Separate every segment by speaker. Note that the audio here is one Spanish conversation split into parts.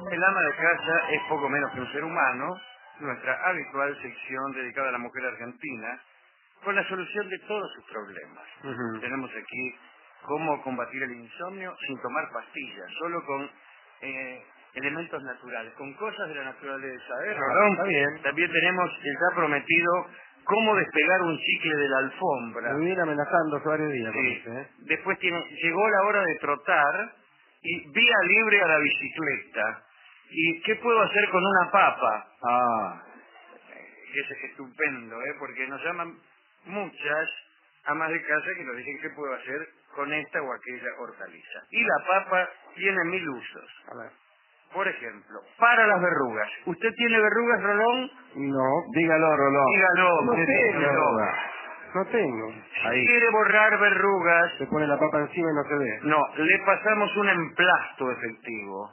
Speaker 1: El ama de casa es poco menos que un ser humano, nuestra habitual sección dedicada a la mujer argentina, con la solución de todos sus problemas. Tenemos aquí cómo combatir el insomnio sin tomar pastillas, solo con elementos naturales, con cosas de la naturaleza.
Speaker 2: Está bien.
Speaker 1: También tenemos el ya prometido cómo despegar un chicle de la alfombra.
Speaker 2: Me viene amenazando hace varios días con
Speaker 1: Sí.
Speaker 2: eso, ¿eh?
Speaker 1: Después llegó la hora de trotar y vía libre a la bicicleta. ¿Y qué puedo hacer con una papa? Que es estupendo, porque nos llaman muchas amas de casa que nos dicen qué puedo hacer con esta o aquella hortaliza. Y la papa tiene 1000 usos.
Speaker 2: A ver.
Speaker 1: Por ejemplo, para las verrugas. ¿Usted tiene verrugas, Rolón?
Speaker 2: No.
Speaker 3: Dígalo, Rolón.
Speaker 1: Dígalo.
Speaker 2: No tengo.
Speaker 1: dígalo.
Speaker 2: No tengo.
Speaker 1: Si
Speaker 3: Ahí.
Speaker 1: quiere borrar verrugas,
Speaker 2: Se pone la papa encima y no se ve.
Speaker 1: no, le pasamos un emplasto efectivo.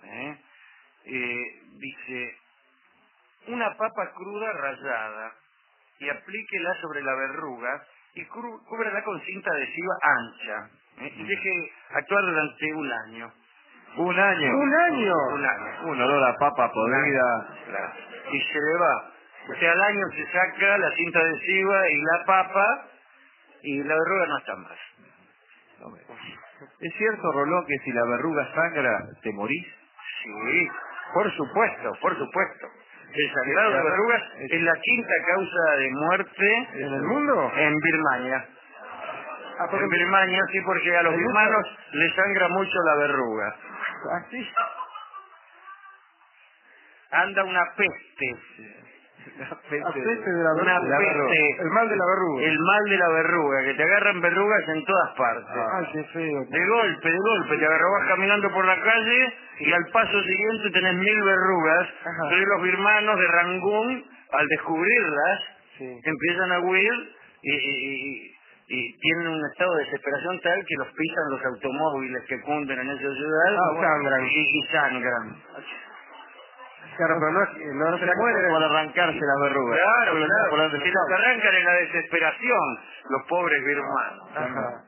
Speaker 1: Dice, una papa cruda rallada y aplíquela sobre la verruga y cúbrela con cinta adhesiva ancha. Y deje actuar durante un año.
Speaker 3: Un año.
Speaker 2: ¡Un año!
Speaker 1: Un año.
Speaker 3: Un olor a papa podrida.
Speaker 1: Claro. Y se le va. O sea, al año se saca la cinta adhesiva y la papa y la verruga no está más.
Speaker 3: ¿Es cierto, Rolón, que si la verruga sangra, te morís?
Speaker 1: Sí, por supuesto, por supuesto. El sangrado de verrugas es la quinta causa de muerte
Speaker 2: ¿En el mundo?
Speaker 1: en Birmania.
Speaker 2: porque
Speaker 1: En Birmania, sí, porque a los birmanos les sangra mucho la verruga.
Speaker 2: ¿Así?
Speaker 1: Anda una peste.
Speaker 2: La peste de la
Speaker 1: Una
Speaker 2: verruga.
Speaker 1: peste.
Speaker 2: El mal de la verruga.
Speaker 1: El mal de la verruga, que te agarran verrugas en todas partes.
Speaker 2: Ay, qué feo.
Speaker 1: De golpe, te agarró, vas caminando por la calle y al paso siguiente tenés 1000 verrugas.
Speaker 2: Ajá.
Speaker 1: Pero los birmanos de Rangún, al descubrirlas,
Speaker 2: Sí.
Speaker 1: empiezan a huir y tienen un estado de desesperación tal que los pisan los automóviles que cunden en esa ciudad
Speaker 2: Sangran.
Speaker 1: y sangran.
Speaker 2: Claro, pero no
Speaker 3: Se mueren por arrancarse las verrugas.
Speaker 1: Claro. Se los arrancan en la desesperación, los pobres birmanos.
Speaker 2: Ajá.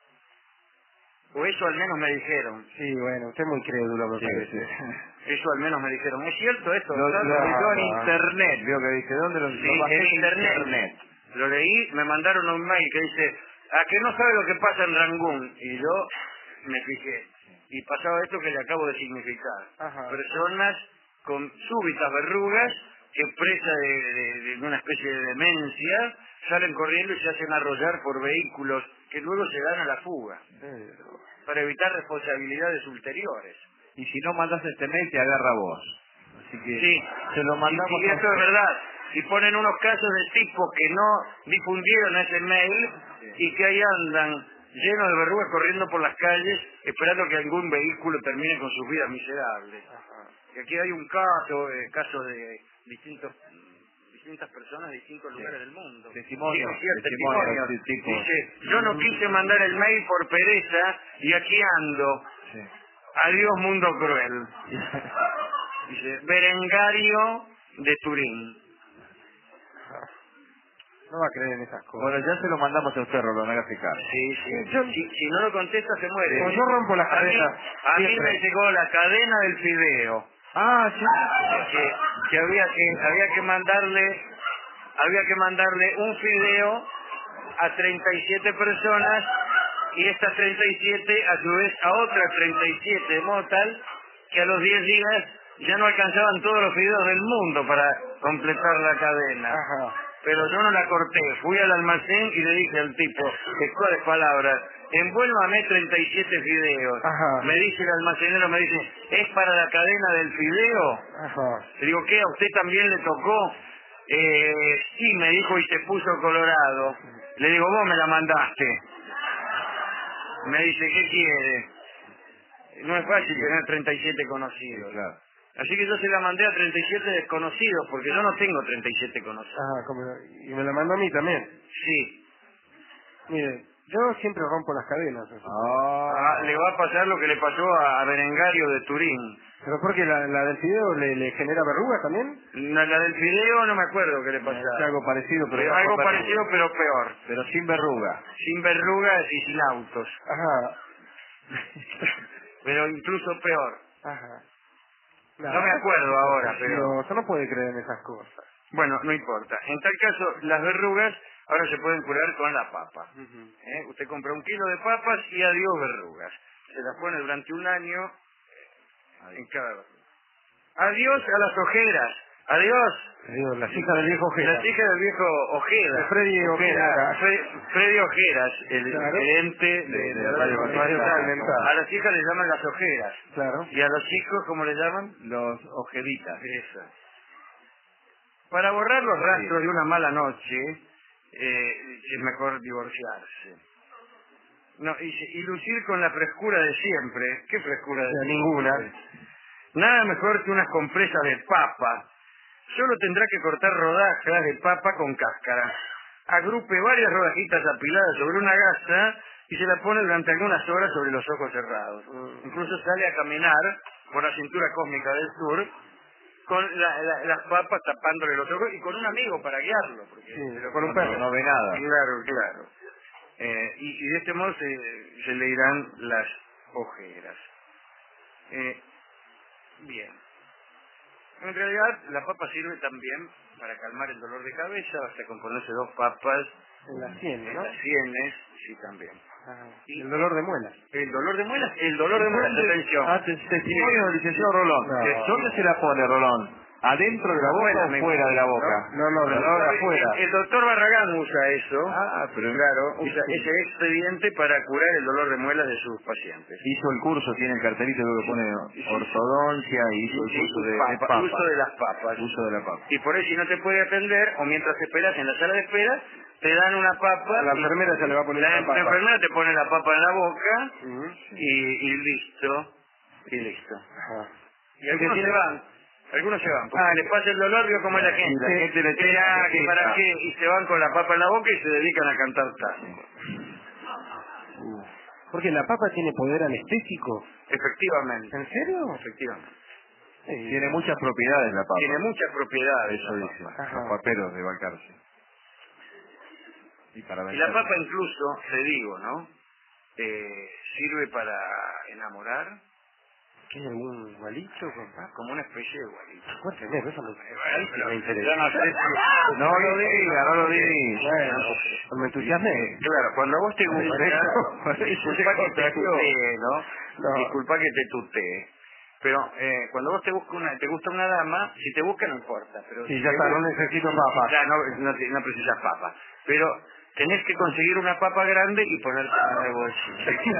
Speaker 1: O eso al menos me dijeron.
Speaker 2: Sí, bueno, usted es muy crédulo, me
Speaker 3: Sí,
Speaker 2: parece.
Speaker 3: sí.
Speaker 1: Eso al menos me dijeron. ¿Es cierto esto?
Speaker 3: Lo leyó en
Speaker 2: no.
Speaker 3: internet, vio que dice, ¿dónde lo
Speaker 1: Sí,
Speaker 3: bajé
Speaker 1: en internet. Lo leí, me mandaron un mail que dice, ¿a que no sabe lo que pasa en Rangún? Y yo me fijé. Y pasaba esto que le acabo de significar.
Speaker 2: Ajá.
Speaker 1: Personas con súbitas verrugas que presa de una especie de demencia salen corriendo y se hacen arrollar por vehículos que luego se dan a la fuga para evitar responsabilidades ulteriores.
Speaker 3: Y si no mandas este mail, te agarra vos. Así que
Speaker 1: Sí,
Speaker 3: se lo mandamos
Speaker 1: y esto es verdad. Si ponen unos casos de tipo que no difundieron ese mail y que ahí andan llenos de verrugas corriendo por las calles esperando que algún vehículo termine con sus vidas miserables. Y aquí hay un casos de distintas personas de distintos lugares del mundo.
Speaker 3: Testimonios,
Speaker 1: Testimonios.
Speaker 3: sí, tipo.
Speaker 1: Dice, yo no quise mandar el mail por pereza y aquí ando.
Speaker 3: Sí.
Speaker 1: Adiós mundo cruel. Dice, Berengario de Turín.
Speaker 2: No va a creer en esas cosas.
Speaker 3: Bueno, ya se lo mandamos a usted, Rolón, hágase cargo.
Speaker 1: Sí. Si no lo contesta se muere.
Speaker 2: Como yo rompo las cadenas.
Speaker 1: A mí
Speaker 2: siempre.
Speaker 1: me llegó la cadena del fideo.
Speaker 2: Sí.
Speaker 1: Que había que mandarle un fideo a 37 personas y estas 37 a su vez a otras 37, de modo tal que a los 10 días ya no alcanzaban todos los fideos del mundo para completar la cadena.
Speaker 2: Ajá.
Speaker 1: Pero yo no la corté, fui al almacén y le dije al tipo, de palabras, envuélvame 37 fideos.
Speaker 2: Ajá.
Speaker 1: Me dice el almacenero, me dice, ¿es para la cadena del fideo?
Speaker 2: Ajá.
Speaker 1: Le digo, ¿qué? ¿A usted también le tocó? Sí, me dijo y se puso colorado. Le digo, vos me la mandaste. Me dice, ¿qué quiere? No es fácil tener 37 conocidos.
Speaker 3: Claro.
Speaker 1: Así que yo se la mandé a 37 desconocidos, porque yo no tengo 37 conocidos.
Speaker 2: Y me la mandó a mí también.
Speaker 1: Sí.
Speaker 2: Mire, yo siempre rompo las cadenas.
Speaker 1: Le va a pasar lo que le pasó a Berengario de Turín.
Speaker 2: ¿Pero porque la del fideo le genera verrugas también?
Speaker 1: La del fideo no me acuerdo qué le
Speaker 3: Es
Speaker 1: pasaba.
Speaker 3: algo parecido, pero
Speaker 1: Algo
Speaker 3: bajo
Speaker 1: parecido
Speaker 3: verruga.
Speaker 1: pero peor.
Speaker 3: Pero sin verruga.
Speaker 1: Sin verrugas y sin autos.
Speaker 2: Ajá.
Speaker 1: Pero incluso peor.
Speaker 2: Ajá.
Speaker 1: No me acuerdo ahora, pero...
Speaker 2: No, usted no puede creer en esas cosas.
Speaker 1: Bueno, no importa. En tal caso, las verrugas ahora se pueden curar con la papa. Usted compra 1 kilo de papas y adiós verrugas. Se las pone durante 1 año en cada verruga. Adiós a las ojeras. Adiós.
Speaker 2: Digo, las hijas del viejo Ojeda.
Speaker 1: Las hijas del viejo Ojeda.
Speaker 2: De Freddy Ojeda.
Speaker 1: Freddy Ojeras, el
Speaker 2: Claro.
Speaker 1: gerente de Radio
Speaker 2: Mental.
Speaker 1: A las hijas les llaman las ojeras.
Speaker 2: Claro.
Speaker 1: ¿Y a los hijos cómo les llaman?
Speaker 3: Los ojeditas.
Speaker 1: Eso. Para borrar los rastros de una mala noche, es mejor divorciarse. No, y lucir con la frescura de siempre. ¿Qué frescura de siempre?
Speaker 2: Ninguna.
Speaker 1: Nada mejor que unas compresas de papa. Solo tendrá que cortar rodajas de papa con cáscara. Agrupe varias rodajitas apiladas sobre una gasa y se la pone durante algunas horas sobre los ojos cerrados. Incluso sale a caminar por la cintura cósmica del sur con las papas tapándole los ojos y con un amigo para guiarlo. Porque
Speaker 2: con un perro.
Speaker 3: No ve nada.
Speaker 1: Claro. Y de este modo se le irán las ojeras. Bien. En realidad, la papa sirve también para calmar el dolor de cabeza. Basta con ponerse 2 papas
Speaker 2: En las sienes,
Speaker 1: en
Speaker 2: ¿no?
Speaker 1: las sienes, sí, también.
Speaker 2: Y el dolor de muelas.
Speaker 1: El dolor de muelas, atención.
Speaker 3: Testimonio del licenciado Rolón.
Speaker 2: No.
Speaker 3: ¿Dónde se la pone, Rolón? ¿Adentro de la boca o fuera de la boca?
Speaker 2: No, del dolor afuera.
Speaker 1: El doctor Barragán usa eso.
Speaker 3: Pero
Speaker 1: Claro, usa ese expediente para curar el dolor de muelas de sus pacientes.
Speaker 3: hizo el curso, tiene el cartelito que pone ortodoncia y hizo el curso de papa.
Speaker 1: Uso de las papas.
Speaker 3: Uso de la papa.
Speaker 1: Y por eso si no te puede atender, o mientras esperas en la sala de espera, te dan una papa.
Speaker 2: La enfermera se le va a poner
Speaker 1: la
Speaker 2: una papa.
Speaker 1: enfermera te pone la papa en la boca
Speaker 2: Ujú.
Speaker 1: y listo. Y listo.
Speaker 2: Ajá.
Speaker 1: Y algunos se van. Algunos se van. Porque le pasa el dolor, vio como es la gente.
Speaker 3: La gente le
Speaker 1: Espera,
Speaker 3: tiene
Speaker 1: que para qué. Y se van con la papa en la boca y se dedican a cantar tango.
Speaker 2: Porque la papa tiene poder anestésico.
Speaker 1: Efectivamente.
Speaker 2: ¿En serio?
Speaker 1: Efectivamente.
Speaker 3: Tiene muchas propiedades la papa.
Speaker 1: Tiene muchas propiedades.
Speaker 3: Eso
Speaker 1: la
Speaker 3: dice.
Speaker 1: papa.
Speaker 2: Ajá.
Speaker 3: Los paperos de Balcarce. Y para
Speaker 1: Y
Speaker 3: vencer.
Speaker 1: la papa incluso, le digo, ¿no? Sirve para enamorar
Speaker 2: ¿Qué es algún gualicho con papa?
Speaker 1: como una especie de guarito.
Speaker 2: Cuénteme, eso me interesa.
Speaker 1: Yo no sé si...
Speaker 3: No lo diga, no lo diga.
Speaker 2: Bueno, me entusiasmé.
Speaker 1: Claro, cuando a vos te gusta... Disculpa que te tutee, ¿no?
Speaker 2: No.
Speaker 1: Disculpa que te tutee. Pero cuando vos te gusta una dama, si te busca no importa. Pero
Speaker 2: Sí,
Speaker 1: si
Speaker 2: ya
Speaker 1: te
Speaker 2: está, no
Speaker 1: gusta-
Speaker 2: necesito papa.
Speaker 1: Ya, no precisas papa. Pero tenés que conseguir una papa grande y ponerte en el bolsillo.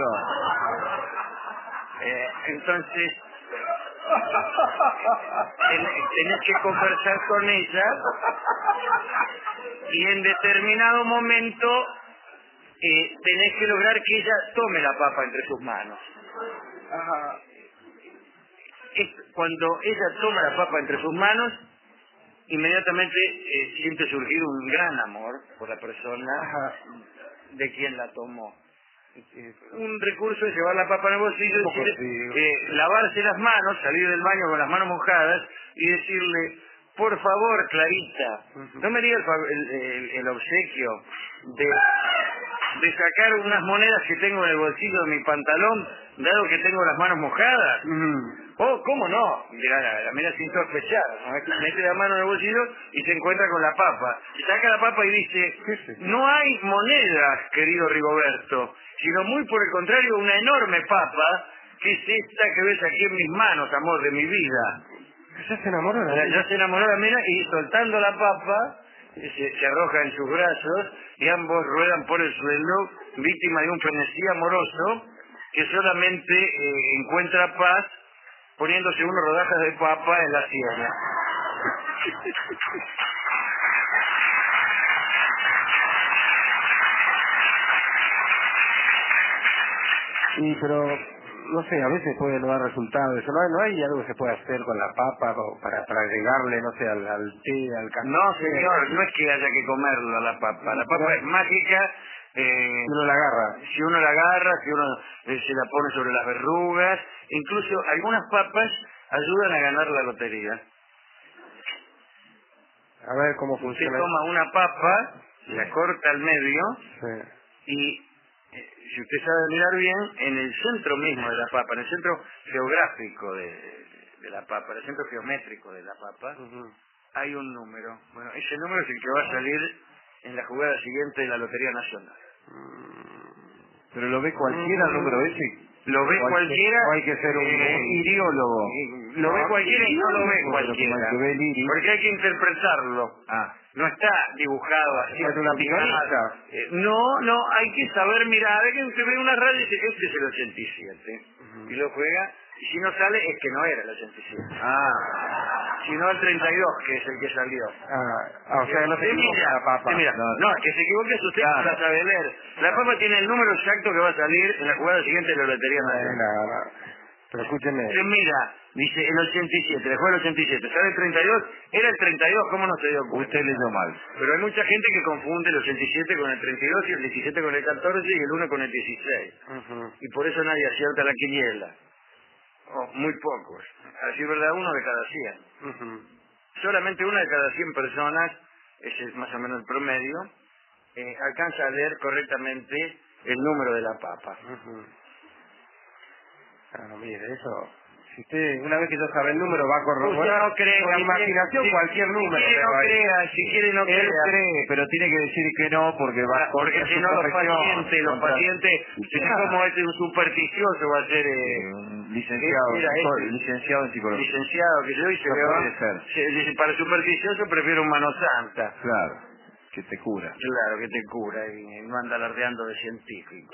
Speaker 1: Entonces, tenés que conversar con ella y en determinado momento tenés que lograr que ella tome la papa entre sus manos. Cuando ella toma la papa entre sus manos, inmediatamente siente surgir un gran amor por la persona de quien la tomó. Un recurso es llevar la papa en el bolsillo, lavarse las manos, salir del baño con las manos mojadas y decirle, por favor, Clarita, no me digas el obsequio de sacar unas monedas que tengo en el bolsillo de mi pantalón, dado que tengo las manos mojadas. Oh, ¿cómo no? Dirá la mira sin sospechar. Mete la mano en el bolsillo y se encuentra con la papa. Saca la papa y dice, no hay monedas, querido Rigoberto, sino muy por el contrario, una enorme papa, que es esta que ves aquí en mis manos, amor de mi vida.
Speaker 2: Ya se enamoró la
Speaker 1: Ya se enamoró la mina y soltando la papa, se arroja en sus brazos y ambos ruedan por el suelo, víctima de un frenesí amoroso que solamente encuentra paz poniéndose unas rodajas de papa en la sierra.
Speaker 2: Sí, pero no sé, a veces puede no dar resultado. Eso no hay algo que se pueda hacer con la papa o para agregarle, no sé, al té, al café.
Speaker 1: No, señor, no es que haya que comerlo a la papa. La papa es mágica.
Speaker 2: Si uno la agarra.
Speaker 1: Si uno la agarra, si uno se la pone sobre las verrugas. Incluso algunas papas ayudan a ganar la lotería.
Speaker 2: A ver cómo
Speaker 1: Usted
Speaker 2: funciona.
Speaker 1: toma una papa, la corta al medio
Speaker 2: Sí.
Speaker 1: y si usted sabe mirar bien, en el centro mismo de la papa, en el centro geográfico de la papa, el centro geométrico de la papa,
Speaker 2: Ujú.
Speaker 1: hay un número. Bueno, ese número es el que va a salir en la jugada siguiente de la Lotería Nacional.
Speaker 3: Pero lo ve cualquiera el número ese.
Speaker 1: Lo ve
Speaker 3: O
Speaker 1: cualquiera.
Speaker 3: hay que ser un iriólogo.
Speaker 1: Lo ve cualquiera y no lo ve
Speaker 3: Pero como el
Speaker 1: cualquiera.
Speaker 3: que ve el iris.
Speaker 1: Porque hay que interpretarlo.
Speaker 3: Ah,
Speaker 1: No está dibujado así.
Speaker 3: ¿Es una picanista?
Speaker 1: No, hay que saber mirar. Hay que usted ve una radio y dice, este es el 87. Y lo juega. Y si no sale, es que no era el 87. Sino el 32, que es el que salió.
Speaker 2: O sea, no se equivoca la papa.
Speaker 1: Mira, no, que se equivoque es usted, no la sabe leer. La papa tiene el número exacto que va a salir en la jugada siguiente de la Lotería Nacional.
Speaker 2: Pero escúcheme.
Speaker 1: Usted mira, dice el 87, le juega el 87, sale el 32, era el 32, ¿cómo no se dio cuenta?
Speaker 3: usted leyó mal.
Speaker 1: Pero hay mucha gente que confunde el 87 con el 32 y el 17 con el 14 y el 1 con el 16.
Speaker 2: Ujú.
Speaker 1: Y por eso nadie acierta la quiniela. Muy pocos. A decir verdad, uno de cada 100.
Speaker 2: Ujú.
Speaker 1: Solamente una de cada 100 personas, ese es más o menos el promedio, alcanza a leer correctamente el número de la papa.
Speaker 2: Ujú. Mire, eso. Si usted, una vez que ya sabe el número, va a corroborar.
Speaker 1: Usted no cree,
Speaker 2: con imaginación
Speaker 1: si-
Speaker 2: cualquier número.
Speaker 1: Si quiere no crea, si quiere no
Speaker 3: Él
Speaker 1: crea.
Speaker 3: cree, pero tiene que decir que no porque va
Speaker 1: Porque
Speaker 3: contra
Speaker 1: si
Speaker 3: su
Speaker 1: no los
Speaker 3: profesión,
Speaker 1: pacientes, si es como es un supersticioso va a ser
Speaker 3: un licenciado,
Speaker 1: mira,
Speaker 3: licenciado en psicología.
Speaker 1: licenciado que yo hice,
Speaker 3: No
Speaker 1: que va-
Speaker 3: puede ser.
Speaker 1: dice, para supersticioso prefiero un mano santa.
Speaker 3: Claro, que te cura.
Speaker 1: Claro, que te cura y no anda alardeando de científico.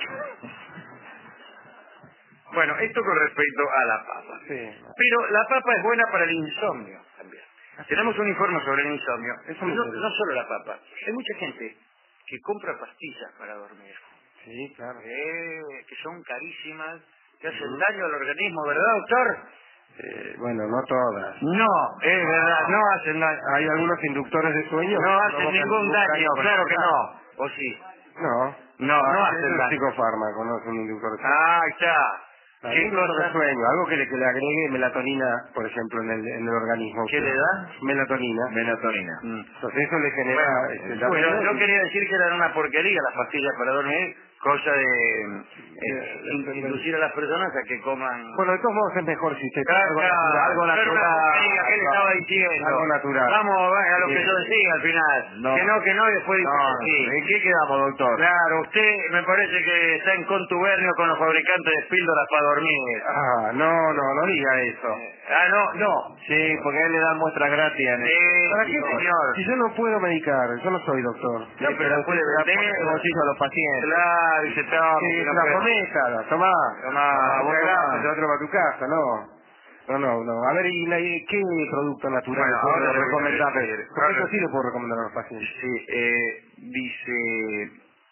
Speaker 1: Bueno, esto con respecto a la papa.
Speaker 2: Sí.
Speaker 1: Pero la papa es buena para el insomnio también. Tenemos un informe sobre el insomnio.
Speaker 2: Eso me interesa.
Speaker 1: No solo la papa. Hay mucha gente que compra pastillas para dormir.
Speaker 2: Sí, claro.
Speaker 1: Que son carísimas, que hacen daño al organismo, ¿verdad, doctor?
Speaker 2: Bueno, no todas.
Speaker 1: No, es verdad, no hacen daño.
Speaker 2: Hay algunos inductores de sueño.
Speaker 1: No hacen ningún daño, claro que no. ¿O sí?
Speaker 2: No.
Speaker 1: No
Speaker 2: es
Speaker 1: hacen
Speaker 2: un
Speaker 1: daño.
Speaker 2: psicofármaco, no es un inductor de sueño.
Speaker 1: Ahí está.
Speaker 2: Un
Speaker 1: ¿Qué
Speaker 2: inductor de
Speaker 1: cosa?
Speaker 2: sueño, algo que le agregue melatonina, por ejemplo, en el organismo.
Speaker 1: ¿Qué le da?
Speaker 2: Melatonina.
Speaker 3: Melatonina.
Speaker 2: Entonces eso le genera...
Speaker 1: Bueno, yo quería decir que eran una porquería las pastillas para dormir, cosa de inducir a las personas a que coman...
Speaker 2: Bueno, de todos modos es mejor si usted...
Speaker 1: Algo natural. ¿Qué le estaba diciendo?
Speaker 2: Algo natural.
Speaker 1: Vamos a lo que yo decía al final.
Speaker 3: No.
Speaker 1: Que no, y después dice que sí.
Speaker 3: ¿En qué quedamos, doctor?
Speaker 1: Claro, usted me parece que está en contubernio con los fabricantes de píldoras para dormir.
Speaker 2: No diga eso.
Speaker 1: No.
Speaker 3: Sí, porque a él le dan muestras gratis.
Speaker 2: ¿Para qué,
Speaker 1: señor?
Speaker 2: Si yo no puedo medicar, yo no soy doctor.
Speaker 1: No, pero puede vender.
Speaker 3: bolsillo a los pacientes.
Speaker 1: Claro, dice, toma,
Speaker 2: Sí,
Speaker 1: no
Speaker 2: una
Speaker 1: puede-
Speaker 2: promesa, tomá.
Speaker 1: vos tomá.
Speaker 2: Te otro para tu casa, no. No. A ver, ¿y qué producto natural
Speaker 1: Bueno,
Speaker 2: puedo
Speaker 1: ahora le voy a
Speaker 2: recomendarle?
Speaker 1: decir.
Speaker 2: Porque eso sí le puedo recomendar a los pacientes.
Speaker 1: Sí, dice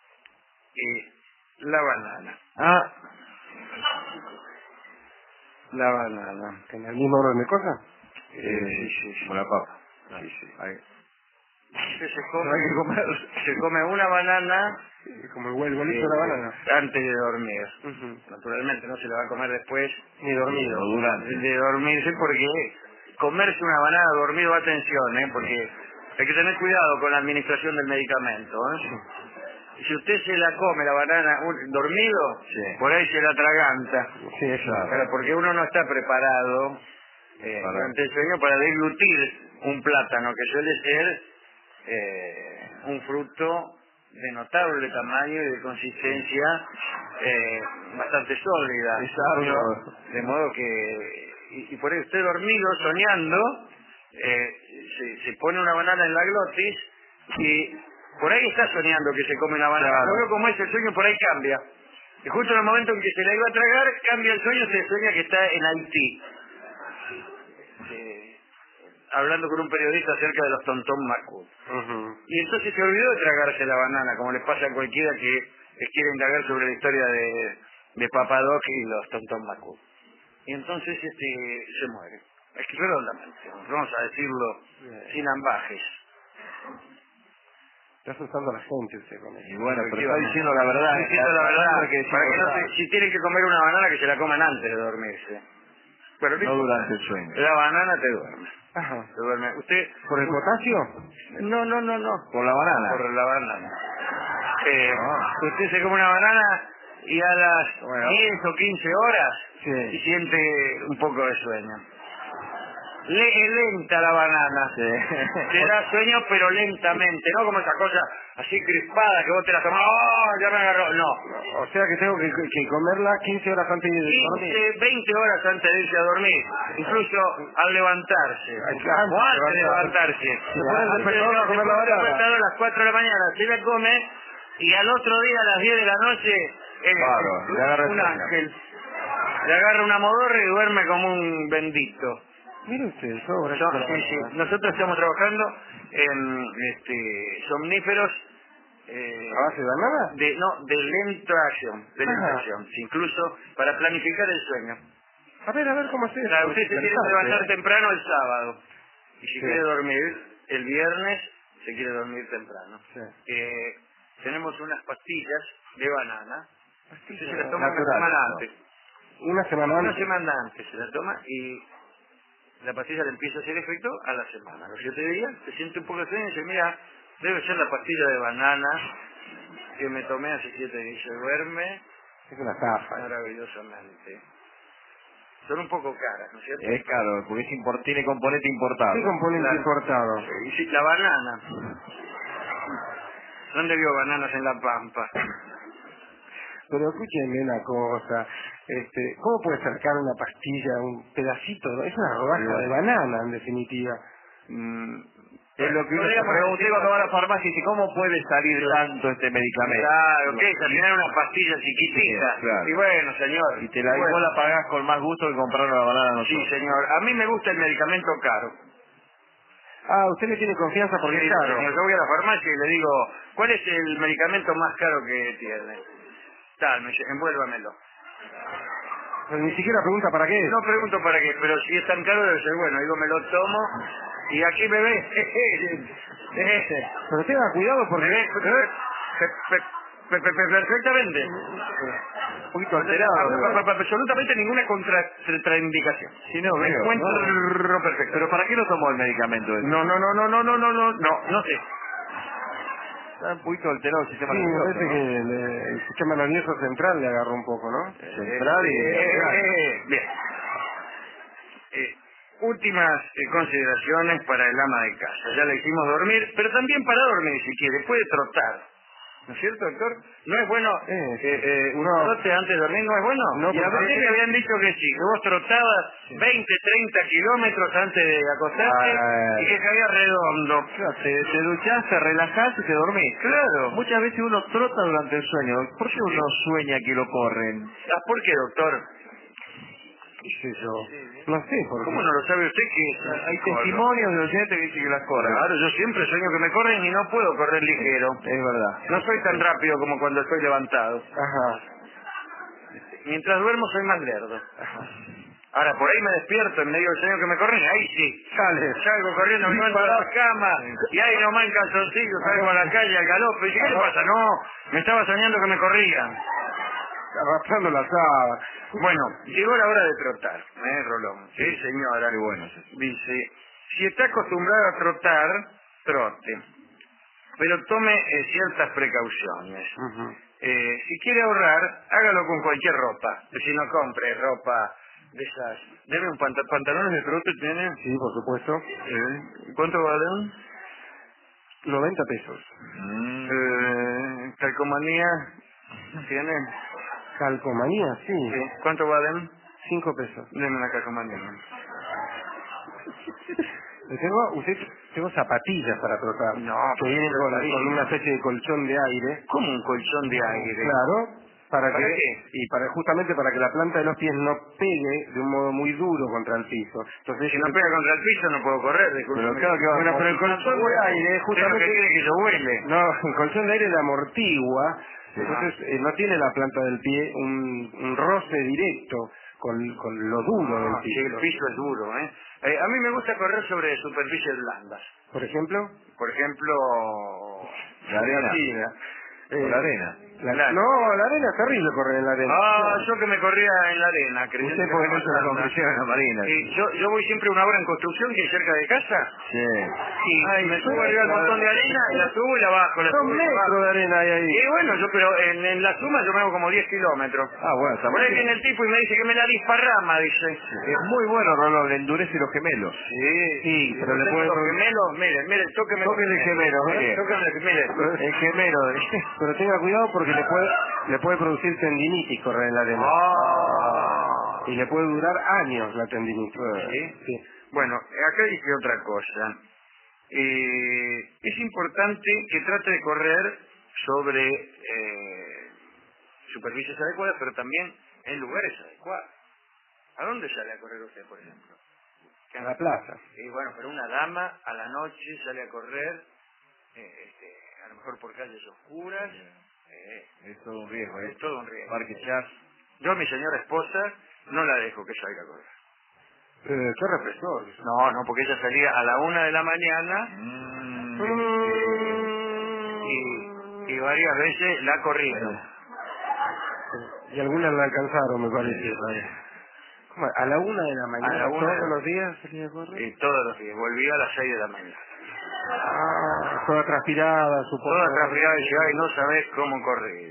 Speaker 1: la banana. La banana.
Speaker 2: ¿En el mismo orden de cosas?
Speaker 1: Sí.
Speaker 3: Como la papa.
Speaker 1: Sí.
Speaker 3: Ahí.
Speaker 1: Usted
Speaker 2: No hay que comer.
Speaker 1: se come una banana
Speaker 2: Como el bolito de la banana.
Speaker 1: antes de dormir.
Speaker 2: Ujú.
Speaker 1: Naturalmente no se la va a comer después
Speaker 2: Ni dormido.
Speaker 3: O durante.
Speaker 1: de dormirse, porque comerse una banana dormido, atención, porque hay que tener cuidado con la administración del medicamento. Si usted se la come la banana dormido,
Speaker 3: Sí.
Speaker 1: por ahí se la atraganta.
Speaker 2: Sí, eso.
Speaker 1: Claro, porque uno no está preparado durante el sueño para deglutir un plátano, que suele ser un fruto de notable tamaño y de consistencia bastante sólida.
Speaker 3: Exacto.
Speaker 1: De modo que, y por ahí usted dormido, soñando, se pone una banana en la glotis y por ahí está soñando que se come una banana.
Speaker 3: Claro.
Speaker 1: Luego como es el sueño, por ahí cambia. Y justo en el momento en que se la iba a tragar, cambia el sueño, se sueña que está en Haití. Hablando con un periodista acerca de los tontón macut.
Speaker 2: Ujú.
Speaker 1: Y entonces se olvidó de tragarse la banana, como le pasa a cualquiera que quiere indagar sobre la historia de Papadoc y los tontón macut. Y entonces se muere. Es que redondamente, vamos a decirlo sin ambajes.
Speaker 2: Está asustando a la gente usted con eso.
Speaker 3: Y bueno, pero está diciendo la verdad.
Speaker 1: Estoy diciendo la verdad.
Speaker 3: Hay que decir
Speaker 1: Para que
Speaker 3: la
Speaker 1: no
Speaker 3: verdad.
Speaker 1: si tienen que comer una banana, que se la coman antes de dormirse. Pero
Speaker 3: No durante el sueño.
Speaker 1: la banana te duerme.
Speaker 2: Ajá.
Speaker 1: Te duerme. ¿Usted?
Speaker 2: ¿Por el potasio?
Speaker 1: No.
Speaker 3: Por la banana.
Speaker 1: Por la banana. Usted se come una banana y a las 10 o 15 horas
Speaker 2: Sí.
Speaker 1: siente un poco de sueño. lenta la banana. Te da sueño, pero lentamente, no como esa cosa así crispada que vos te la tomás, ¡oh, ya me agarró! No.
Speaker 2: O sea que tengo que comerla 15 horas antes de dormir.
Speaker 1: 15, 20 horas antes de irse a dormir, incluso al levantarse, o antes de levantarse.
Speaker 2: Se pone el despertador a comer la banana.
Speaker 1: A las 4 de la mañana se la come y al otro día a las 10 de la noche
Speaker 3: le agarra
Speaker 1: un ángel. Le agarra una modorra y duerme como un bendito.
Speaker 2: Mire usted, sobra.
Speaker 1: Sí. Nosotros estamos trabajando en somníferos
Speaker 2: ¿A base de banana?
Speaker 1: de lenta acción, incluso para planificar el sueño.
Speaker 2: A ver, ¿cómo se
Speaker 1: Claro, usted se tiene que levantar temprano el sábado y si quiere dormir el viernes, se quiere dormir temprano. Tenemos unas pastillas de banana. Usted se las toma una semana antes.
Speaker 2: Una semana
Speaker 1: antes se la toma y la pastilla le empieza a hacer efecto a la semana. A los 7 días se siente un poco de sueño y dice, mira, debe ser la pastilla de banana que me tomé hace 7 días. Se duerme
Speaker 2: es una estafa.
Speaker 1: maravillosamente. Son un poco caras, ¿no es cierto?
Speaker 3: Es caro, porque tiene componente importado.
Speaker 2: ¿Qué componente importado?
Speaker 1: Sí, la banana. ¿Dónde vio bananas en La Pampa?
Speaker 2: Pero escúchenme una cosa, ¿cómo puede sacar una pastilla, un pedacito? Es una rodaja de banana, en definitiva.
Speaker 3: Es lo que uno se pregunta cuando va a la farmacia y dice, ¿cómo puede salir tanto este medicamento?
Speaker 1: Claro, ¿qué es? Al final una pastilla chiquitita.
Speaker 3: Claro.
Speaker 1: Y bueno, señor.
Speaker 3: Y vos la pagás con más gusto que comprar una banana nosotros.
Speaker 1: Sí, señor. A mí me gusta el medicamento caro.
Speaker 2: Ah, usted le tiene confianza porque es caro.
Speaker 1: Yo voy a la farmacia y le digo, ¿cuál es el medicamento más caro que tiene? Tal, me dice, envuélvamelo.
Speaker 2: Pero ni siquiera pregunta para qué.
Speaker 1: No pregunto para qué, pero si es tan caro debe ser bueno. Digo, me lo tomo y aquí me ve.
Speaker 2: Pero tenga cuidado porque...
Speaker 1: ¿Me ve? Perfectamente.
Speaker 2: Un poquito alterado.
Speaker 1: Absolutamente ninguna contraindicación.
Speaker 3: Sí, no,
Speaker 1: Me
Speaker 3: veo.
Speaker 1: encuentro perfecto.
Speaker 3: ¿Pero para qué no tomó el medicamento ese?
Speaker 1: No sé.
Speaker 3: Está un poquito alterado el sistema
Speaker 2: Sí, me
Speaker 3: nervioso,
Speaker 2: parece
Speaker 3: ¿no?
Speaker 2: que el sistema nervioso central le agarró un poco, ¿no?
Speaker 3: Central y...
Speaker 1: Bien. Últimas consideraciones para el ama de casa. Ya le hicimos dormir, pero también para dormir si quiere. Puede trotar. ¿No es cierto, doctor? ¿No es bueno un trote antes de dormir? ¿No es bueno?
Speaker 2: No,
Speaker 1: y a veces me habían dicho que sí, que vos trotabas 20, 30 kilómetros antes de acostarte y que caía redondo.
Speaker 3: Claro, te duchás, te relajás y te dormís.
Speaker 1: Claro.
Speaker 3: Muchas veces uno trota durante el sueño. ¿Por qué uno sueña que lo corren?
Speaker 1: ¿Por qué, doctor?
Speaker 2: ¿Qué sé yo? No sé, por qué.
Speaker 1: ¿Cómo no lo sabe usted que
Speaker 3: Hay testimonios de oyentes que dicen que las corren.
Speaker 1: Claro, yo siempre sueño que me corren y no puedo correr ligero.
Speaker 3: Es verdad.
Speaker 1: No soy tan rápido como cuando estoy levantado.
Speaker 2: Ajá.
Speaker 1: Mientras duermo soy más lerdo. Ahora, por ahí me despierto en medio del sueño que me corren y ahí sí. Salgo corriendo, me levanto de la cama y ahí nomás en calzoncillo salgo a la calle al galope. Y dice, ¿qué le pasa? No, me estaba soñando que me corrían.
Speaker 2: Arrastrando la sábana.
Speaker 1: Bueno, llegó la hora de trotar, Rolón? Sí, señora.
Speaker 3: Qué bueno.
Speaker 1: Dice, si está acostumbrado a trotar, trote. Pero tome ciertas precauciones. Si quiere ahorrar, hágalo con cualquier ropa. Si no compre ropa de esas. ¿Debe un pantalones de trote tiene?
Speaker 2: Sí, por supuesto.
Speaker 1: ¿Cuánto valen?
Speaker 2: 90 pesos.
Speaker 1: Calcomanía tiene.
Speaker 2: Calcomanía, sí.
Speaker 1: ¿Cuánto valen?
Speaker 2: 5 pesos.
Speaker 1: Deme una calcomanía.
Speaker 2: Tengo zapatillas para trotar.
Speaker 1: No,
Speaker 2: que vienen con una especie de colchón de aire.
Speaker 1: ¿Cómo un colchón de aire?
Speaker 2: Claro. ¿Para
Speaker 1: qué?
Speaker 2: Y justamente para que la planta de los pies no pegue de un modo muy duro contra el piso. Entonces,
Speaker 1: si no pega contra el piso no puedo correr, disculpe.
Speaker 2: Pero claro que va pero el colchón de aire justamente...
Speaker 1: ¿Qué quiere que yo huele?
Speaker 2: No, el colchón de aire le amortigua, entonces no tiene la planta del pie un roce directo con lo duro del piso.
Speaker 1: Sí, el piso es duro, a mí me gusta correr sobre superficies blandas.
Speaker 2: ¿Por ejemplo?
Speaker 1: Por ejemplo...
Speaker 3: La arena.
Speaker 2: Sí,
Speaker 3: la arena.
Speaker 2: No, la arena es terrible correr en la arena.
Speaker 1: Yo que me corría en la arena.
Speaker 3: ¿Usted porque no hizo la construcción en la marina?
Speaker 1: Yo voy siempre a una obra en construcción que es cerca de casa.
Speaker 3: Sí.
Speaker 1: Y me subo arriba al montón de arena, y la subo y la bajo.
Speaker 2: Son metros de arena ahí.
Speaker 1: Y bueno, pero en la suma yo me hago como 10 kilómetros.
Speaker 3: Bueno, está
Speaker 1: Por ahí viene el tipo y me dice que me la disparrama, dice.
Speaker 3: Es muy bueno, Rolón, le endurece los gemelos.
Speaker 2: Sí, pero le puede...
Speaker 1: Los gemelos, mire, tóqueme
Speaker 2: el gemelo,
Speaker 1: mire.
Speaker 2: El gemelo. Pero tenga cuidado porque le puede producir tendinitis correr en la arena. Y le puede durar años la tendinitis.
Speaker 1: Sí. Bueno, acá dice otra cosa. Es importante que trate de correr sobre superficies adecuadas, pero también en lugares adecuados. ¿A dónde sale a correr usted, por ejemplo?
Speaker 2: A la plaza.
Speaker 1: Bueno, pero una dama a la noche sale a correr, a lo mejor por calles oscuras.
Speaker 3: Es todo un riesgo.
Speaker 1: Es todo un riesgo.
Speaker 3: Parque Chas.
Speaker 1: Yo a mi señora esposa no la dejo que salga a correr.
Speaker 2: Qué represor.
Speaker 1: No, porque ella salía a la 1 de la mañana y varias veces la corrieron.
Speaker 2: Y algunas la alcanzaron, me parece. ¿Cómo? ¿A la 1 de la mañana?
Speaker 1: A la 1
Speaker 2: ¿Todos los días salía a correr?
Speaker 1: Y todos los días. Volvía a las 6 de la mañana.
Speaker 2: Toda transpirada, supongo.
Speaker 1: Toda transpirada y decía, ay, no sabés cómo correr.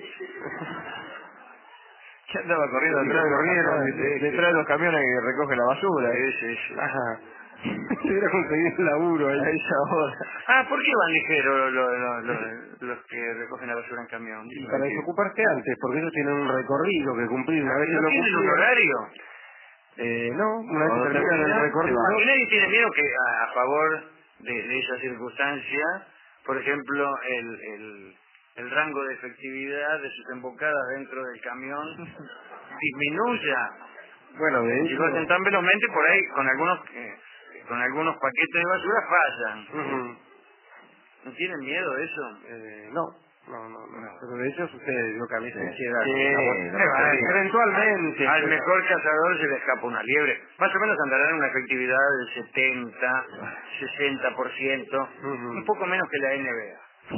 Speaker 3: ¿Qué andaba corriendo detrás de los camiones que recogen la basura?
Speaker 1: Sí.
Speaker 2: Ajá. Se hubiera conseguido el laburo ahí.
Speaker 3: A esa hora.
Speaker 1: ¿Por qué van ligeros los que recogen la basura en camión?
Speaker 2: Para desocuparse antes, porque ellos tienen un recorrido que cumplir. Una vez que
Speaker 1: ¿No
Speaker 2: lo
Speaker 1: tienen un
Speaker 2: cumplieron...
Speaker 1: horario?
Speaker 2: No, una vez que terminan el recorrido...
Speaker 1: Y nadie tiene miedo que a favor de esa circunstancia, por ejemplo, el rango de efectividad de sus embocadas dentro del camión disminuya.
Speaker 2: Bueno, de
Speaker 1: Si
Speaker 2: hecho...
Speaker 1: lo hacen tan velozmente, por ahí con algunos paquetes de basura fallan. ¿No tienen miedo de eso?
Speaker 2: No. Pero de hecho sucede lo que a mí se queda.
Speaker 1: Eventualmente. Al mejor cazador se le escapa una liebre. Más o menos andará en una efectividad del 70, 60%, un poco menos que la NBA.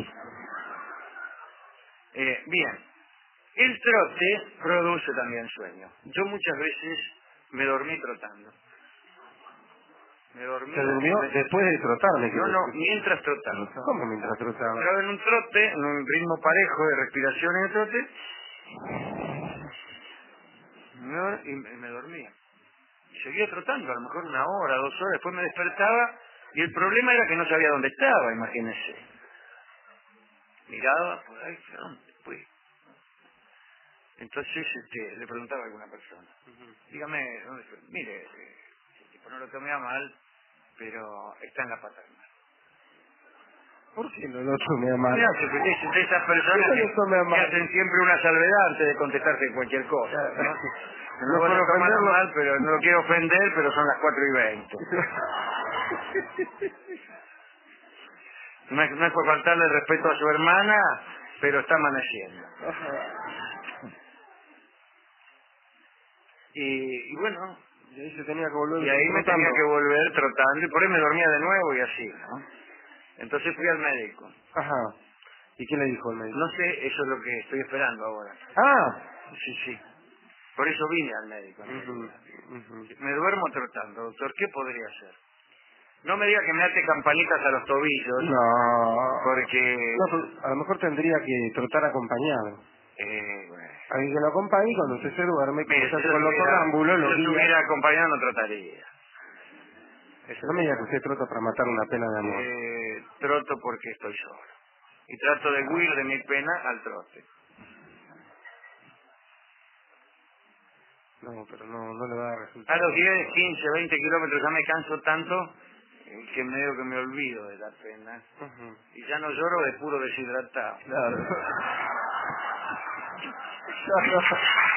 Speaker 1: Bien. El trote produce también sueño. Yo muchas veces me dormí trotando.
Speaker 2: ¿Se durmió después de trotar?
Speaker 1: No, mientras trotaba.
Speaker 2: ¿Cómo mientras trotaba?
Speaker 1: Estaba en un trote, en un ritmo parejo de respiración en el trote, y me dormía. Y seguía trotando, a lo mejor 1 hora, 2 horas, después me despertaba, y el problema era que no sabía dónde estaba, imagínense. Miraba, por ahí, ¿dónde fui? Entonces le preguntaba a alguna persona, dígame, ¿dónde fue? Mire, el tipo no lo tomé a mal, pero está en la paternal.
Speaker 2: ¿Por qué no lo tomé a mal?
Speaker 1: Es de esas personas que hacen siempre una salvedad antes de contestarte cualquier cosa, ¿no? No voy a tomar mal, pero no lo quiero ofender, pero son las 4:20. No es por faltarle el respeto a su hermana, pero está amaneciendo. Y bueno,
Speaker 2: y ahí se tenía que volver
Speaker 1: y ahí me tenía que volver trotando, y por ahí me dormía de nuevo y así, ¿no? Entonces fui al médico.
Speaker 2: Ajá. ¿Y qué le dijo el médico?
Speaker 1: No sé, eso es lo que estoy esperando ahora. Sí. Por eso vine al médico. Me duermo trotando, doctor. ¿Qué podría hacer? No me diga que me ate campanitas a los tobillos.
Speaker 2: No.
Speaker 1: Porque...
Speaker 2: No, a lo mejor tendría que trotar acompañado.
Speaker 1: Bueno.
Speaker 2: Alguien que lo acompañe cuando usted se duerme,
Speaker 1: Mire,
Speaker 2: con los sonámbulos,
Speaker 1: si yo estuviera acompañado no trotaría.
Speaker 2: No me diga que usted trota para matar una pena de amor.
Speaker 1: Troto porque estoy solo. Y trato de huir de mi pena al trote.
Speaker 2: No, pero no le va a dar resultado.
Speaker 1: A los 10, 15, 20 kilómetros ya me canso tanto que medio que me olvido de la pena. Y ya no lloro de puro deshidratado.
Speaker 2: Claro.